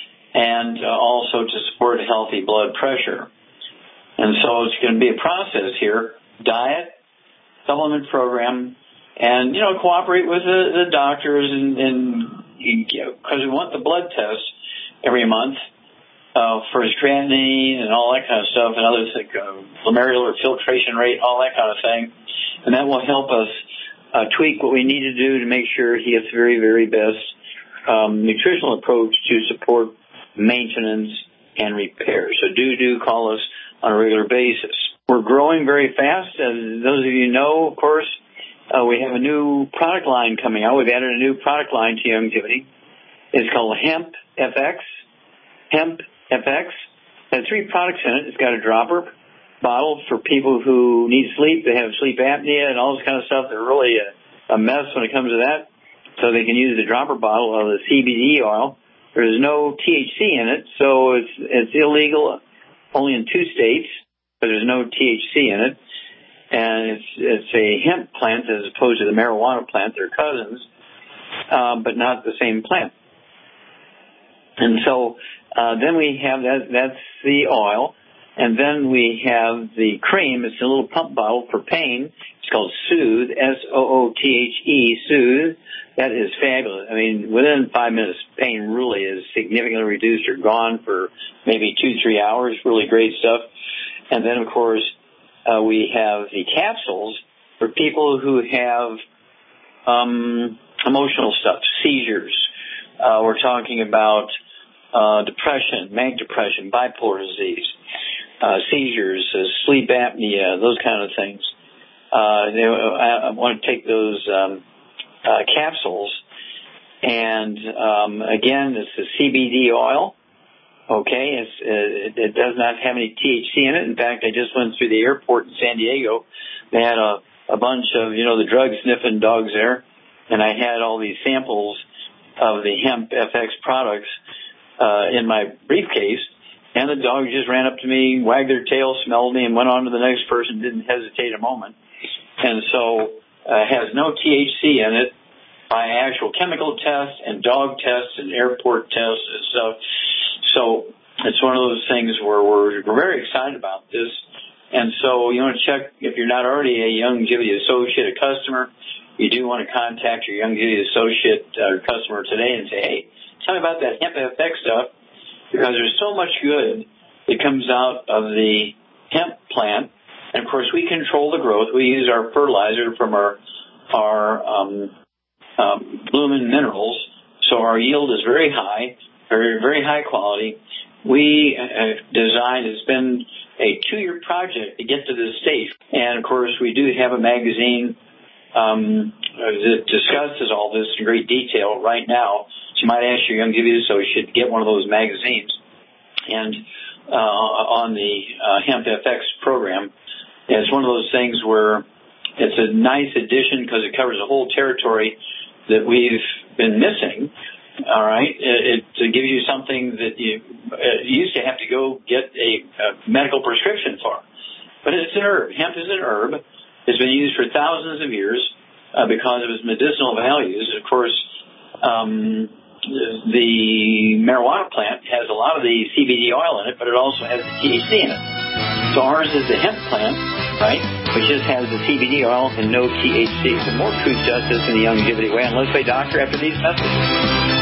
[SPEAKER 2] and also to support healthy blood pressure. And so it's going to be a process here: diet, supplement program, and cooperate with the doctors, and because we want the blood test every month for his creatinine and all that kind of stuff, and others like glomerular filtration rate, all that kind of thing, and that will help us tweak what we need to do to make sure he gets the very, very best nutritional approach to support maintenance and repair. So do call us on a regular basis. We're growing very fast. As those of you know, of course, we have a new product line coming out. We've added a new product line to Youngevity. It's called Hemp FX. Hemp FX has 3 products in it. It's got a dropper bottle for people who need sleep. They have sleep apnea and all this kind of stuff. They're really a mess when it comes to that. So they can use the dropper bottle of the CBD oil. There's no THC in it, so it's illegal only in 2 states, but there's no THC in it. And it's a hemp plant as opposed to the marijuana plant. They're cousins, but not the same plant. And so then we have that's the oil. And then we have the cream. It's a little pump bottle for pain. It's called Soothe, S-O-O-T-H-E, Soothe. That is fabulous. I mean, within 5 minutes, pain really is significantly reduced or gone for maybe 2-3 hours. Really great stuff. And then, of course, we have the capsules for people who have emotional stuff, seizures. We're talking about depression, manic depression, bipolar disease. Seizures, sleep apnea, those kind of things. I want to take those capsules, and again, it's the CBD oil. Okay, it does not have any THC in it. In fact, I just went through the airport in San Diego. They had a bunch of the drug sniffing dogs there, and I had all these samples of the Hemp FX products in my briefcase. And the dog just ran up to me, wagged their tail, smelled me, and went on to the next person, didn't hesitate a moment. And so it has no THC in it by actual chemical tests and dog tests and airport tests and stuff. So it's one of those things where we're very excited about this. And so you want to check, if you're not already a Youngevity associate, a customer, you do want to contact your Youngevity associate or customer today and say, hey, tell me about that Hemp FX stuff. Because there's so much good that comes out of the hemp plant. And, of course, we control the growth. We use our fertilizer from our Bloomin' Minerals. So our yield is very high, very, very high quality. We designed, it's been a 2-year project to get to this stage. And, of course, we do have a magazine that discusses all this in great detail right now. So you might ask your Youngevity associate to get one of those magazines. And on the Hemp FX program, it's one of those things where it's a nice addition because it covers a whole territory that we've been missing. All right, it gives you something that you used to have to go get a medical prescription for. But it's an herb. Hemp is an herb. It's been used for thousands of years because of its medicinal values. Of course, the marijuana plant has a lot of the CBD oil in it, but it also has the THC in it. So ours is the hemp plant, right, which just has the CBD oil and no THC. So more truth justice in the longevity way. And let's play doctor after these messages.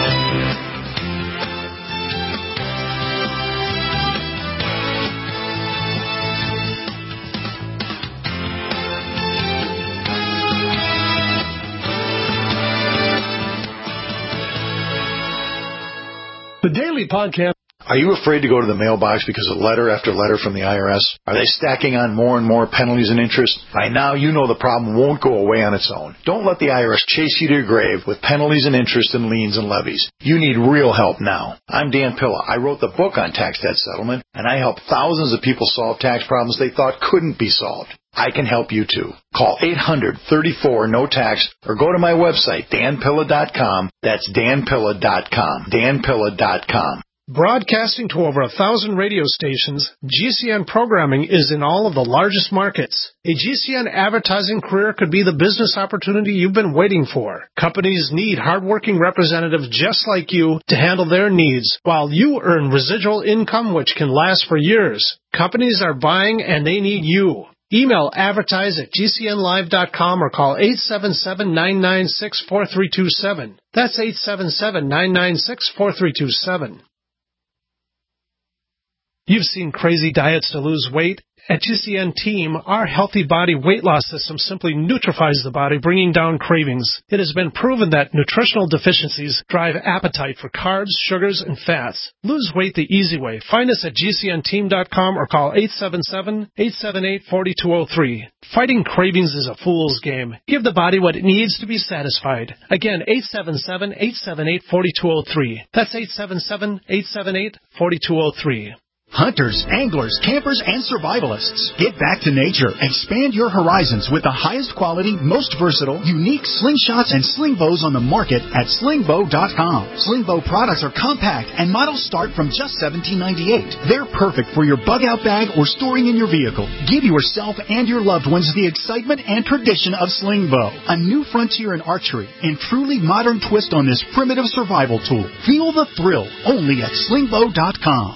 [SPEAKER 9] The Daily Podcast.
[SPEAKER 12] Are you afraid to go to the mailbox because of letter after letter from the IRS? Are they stacking on more and more penalties and interest? By now, you know the problem won't go away on its own. Don't let the IRS chase you to your grave with penalties and interest and liens and levies. You need real help now. I'm Dan Pilla. I wrote the book on tax debt settlement, and I help thousands of people solve tax problems they thought couldn't be solved. I can help you too. Call 800-34-NO-TAX or go to my website, danpilla.com. That's danpilla.com. danpilla.com.
[SPEAKER 9] Broadcasting to over 1,000 radio stations, GCN programming is in all of the largest markets. A GCN advertising career could be the business opportunity you've been waiting for. Companies need hardworking representatives just like you to handle their needs, while you earn residual income which can last for years. Companies are buying and they need you. Email advertise@gcnlive.com or call 877-996-4327. That's 877-996-4327. You've seen crazy diets to lose weight. At GCN Team, our healthy body weight loss system simply neutralifies the body, bringing down cravings. It has been proven that nutritional deficiencies drive appetite for carbs, sugars, and fats. Lose weight the easy way. Find us at GCNteam.com or call 877-878-4203. Fighting cravings is a fool's game. Give the body what it needs to be satisfied. Again, 877-878-4203. That's 877-878-4203.
[SPEAKER 6] Hunters, anglers, campers, and survivalists. Get back to nature. Expand your horizons with the highest quality, most versatile, unique slingshots and sling bows on the market at slingbow.com. Slingbow products are compact and models start from just $17.98. They're perfect for your bug-out bag or storing in your vehicle. Give yourself and your loved ones the excitement and tradition of Slingbow, a new frontier in archery and truly modern twist on this primitive survival tool. Feel the thrill only at slingbow.com.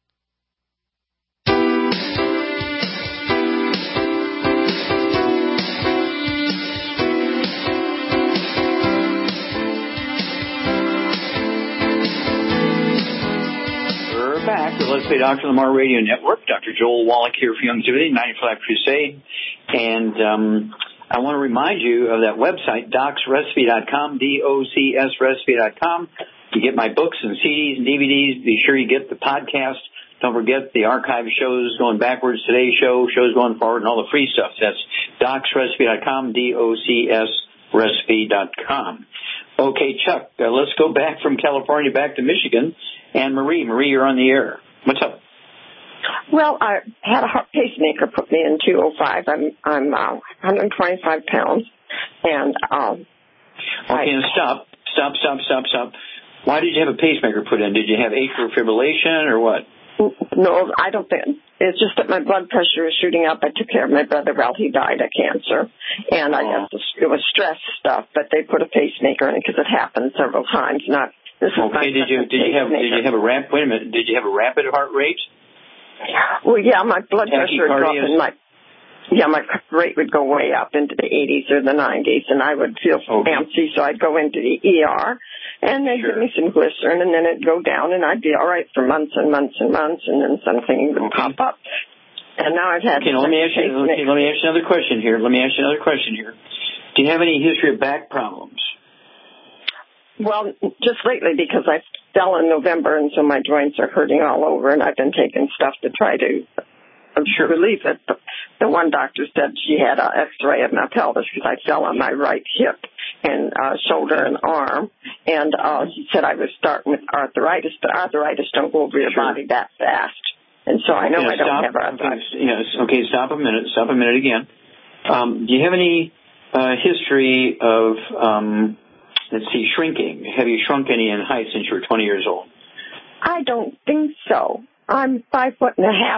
[SPEAKER 2] Back to Let's Play Dr. Lamar Radio Network. Dr. Joel Wallach here for Longevity, 95 Crusade. And I want to remind you of that website, docsrecipe.com, DOCSrecipe.com. You get my books and CDs and DVDs. Be sure you get the podcast. Don't forget the archive shows going backwards, today's show, shows going forward, and all the free stuff. That's docsrecipe.com, DOCSrecipe.com. Okay, Chuck, let's go back from California back to Michigan. And Marie, you're on the air. What's up?
[SPEAKER 20] Well, I had a heart pacemaker put me in 205. I'm 125 pounds, and
[SPEAKER 2] okay, and stop. Why did you have a pacemaker put in? Did you have atrial fibrillation or what?
[SPEAKER 20] No, I don't think. It's just that my blood pressure is shooting up. I took care of my brother. Well, he died of cancer, and I guess it was stress stuff. But they put a pacemaker in it because it happened several times.
[SPEAKER 2] Okay, did you have a rapid? Wait a minute. Did you have a rapid heart rate?
[SPEAKER 20] Well, yeah, my blood pressure would drop and my rate would go way up into the 80s or the 90s, and I would feel antsy, so I'd go into the ER, and they'd give me some glycerin, and then it'd go down, and I'd be all right for months and months and months, and then something would pop up. And now I've had.
[SPEAKER 2] Okay, let me ask you another question here. Do you have any history of back problems?
[SPEAKER 20] Well, just lately because I fell in November, and so my joints are hurting all over, and I've been taking stuff to try to relieve it. But the one doctor said she had an X-ray of my pelvis because I fell on my right hip and shoulder and arm, and she said I was starting with arthritis, but arthritis don't go over your body that fast, and so I know I don't have arthritis.
[SPEAKER 2] Okay, stop a minute again. Do you have any history of shrinking? Have you shrunk any in height since you were 20 years old?
[SPEAKER 20] I don't think so. I'm 5'1.5"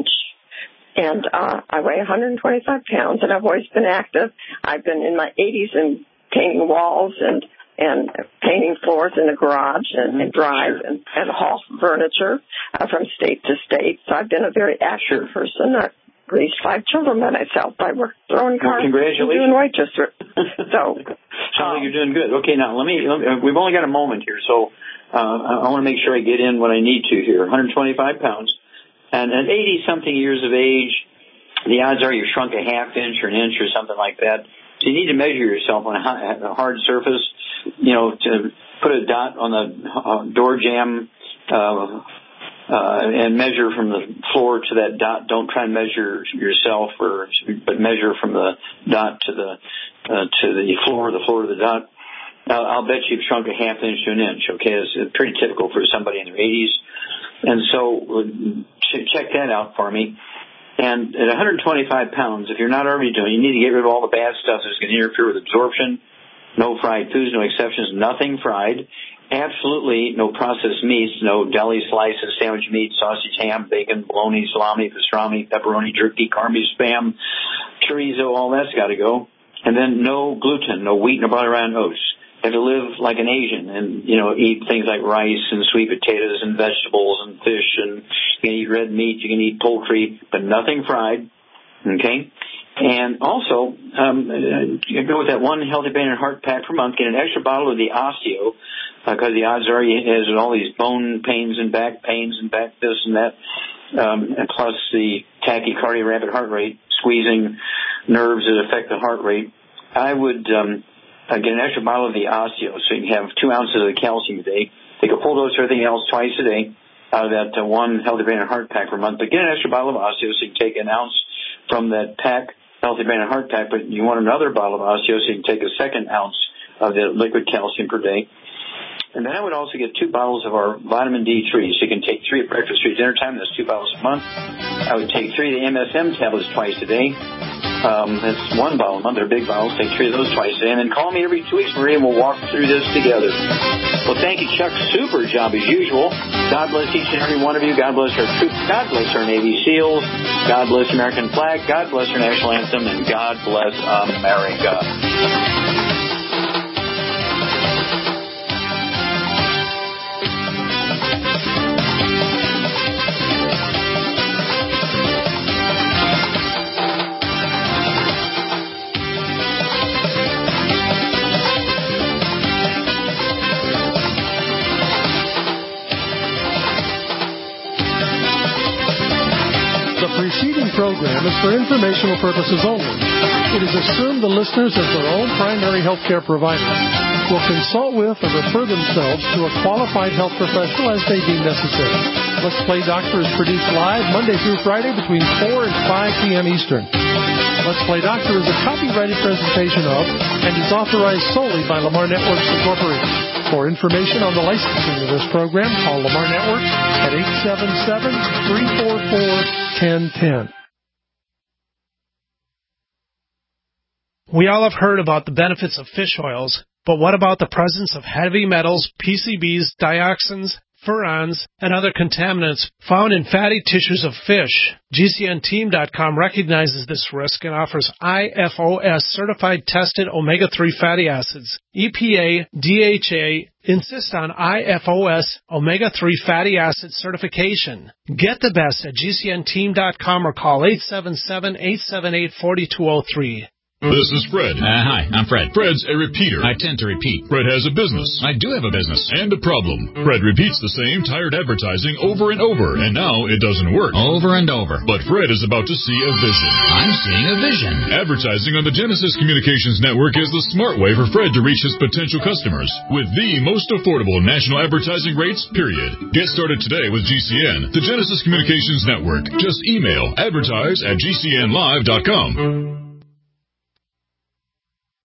[SPEAKER 20] and I weigh 125 pounds, and I've always been active. I've been in my 80s and painting walls and and painting floors in the garage and drive and haul furniture from state to state. So I've been a very active person. I've raised 5 children by myself. I work throwing cars and doing waitress. So
[SPEAKER 2] sounds like you're doing good. Okay, now let me we've only got a moment here, so I want to make sure I get in what I need to here. 125 pounds. And at 80-something years of age, the odds are you shrunk a half inch or an inch or something like that. So you need to measure yourself on a hard surface, to put a dot on the door jamb and measure from the floor to that dot. Don't try and measure yourself, but measure from the dot to the floor to the dot. I'll bet you've shrunk a half inch to an inch. Okay, it's pretty typical for somebody in their 80s. And so check that out for me. And at 125 pounds, if you're not already doing it, you need to get rid of all the bad stuff that's going to interfere with absorption. No fried foods, no exceptions, nothing fried. Absolutely no processed meats, no deli slices, sandwich meat, sausage, ham, bacon, bologna, salami, pastrami, pepperoni, jerky, carne, spam, chorizo, all that's got to go. And then no gluten, no wheat, no butter, and oats. You have to live like an Asian and, eat things like rice and sweet potatoes and vegetables and fish, and you can eat red meat, you can eat poultry, but nothing fried, okay? And also, you go with that one Healthy Brain and Heart pack per month, get an extra bottle of the Osteo, because the odds are he has all these bone pains and back pains and back this and that, and plus the tachycardia, rapid heart rate, squeezing nerves that affect the heart rate. I would get an extra bottle of the Osteo, so you can have 2 ounces of the calcium a day. Take a full dose of everything else twice a day out of that one Healthy Brain and Heart pack per month. But get an extra bottle of Osteo, so you can take an ounce from that pack, Healthy Brain and Heart pack, but you want another bottle of Osteo, so you can take a second ounce of the liquid calcium per day. And then I would also get 2 bottles of our vitamin D3, so you can take 3 at breakfast, 3 at dinner time. That's 2 bottles a month. I would take 3 of the MSM tablets twice a day. That's 1 bottle a month. They're big bottles. Take 3 of those twice a day. And then call me every 2 weeks, Maria, and we'll walk through this together. Well, thank you, Chuck. Super job as usual. God bless each and every one of you. God bless our troops. God bless our Navy SEALs. God bless the American flag. God bless our national anthem. And God bless America.
[SPEAKER 9] Program is for informational purposes only. It is assumed the listeners, as their own primary health care provider, will consult with or refer themselves to a qualified health professional as they deem necessary. Let's Play Doctor is produced live Monday through Friday between 4 and 5 p.m. Eastern. Let's Play Doctor is a copyrighted presentation of and is authorized solely by Lamar Networks Incorporated. For information on the licensing of this program, call Lamar Networks at 877-344-1010. We all have heard about the benefits of fish oils, but what about the presence of heavy metals, PCBs, dioxins, furans, and other contaminants found in fatty tissues of fish? GCNteam.com recognizes this risk and offers IFOS certified tested omega-3 fatty acids. EPA, DHA insist on IFOS omega-3 fatty acid certification. Get the best at GCNteam.com or call 877-878-4203.
[SPEAKER 21] This is Fred.
[SPEAKER 22] Hi, I'm Fred.
[SPEAKER 21] Fred's a repeater.
[SPEAKER 22] I tend to repeat.
[SPEAKER 21] Fred has a business.
[SPEAKER 22] I do have a business.
[SPEAKER 21] And a problem. Fred repeats the same tired advertising over and over, and now it doesn't work.
[SPEAKER 22] Over and over.
[SPEAKER 21] But Fred is about to see a vision.
[SPEAKER 22] I'm seeing a vision.
[SPEAKER 21] Advertising on the Genesis Communications Network is the smart way for Fred to reach his potential customers with the most affordable national advertising rates, period. Get started today with GCN, the Genesis Communications Network. Just email advertise@gcnlive.com.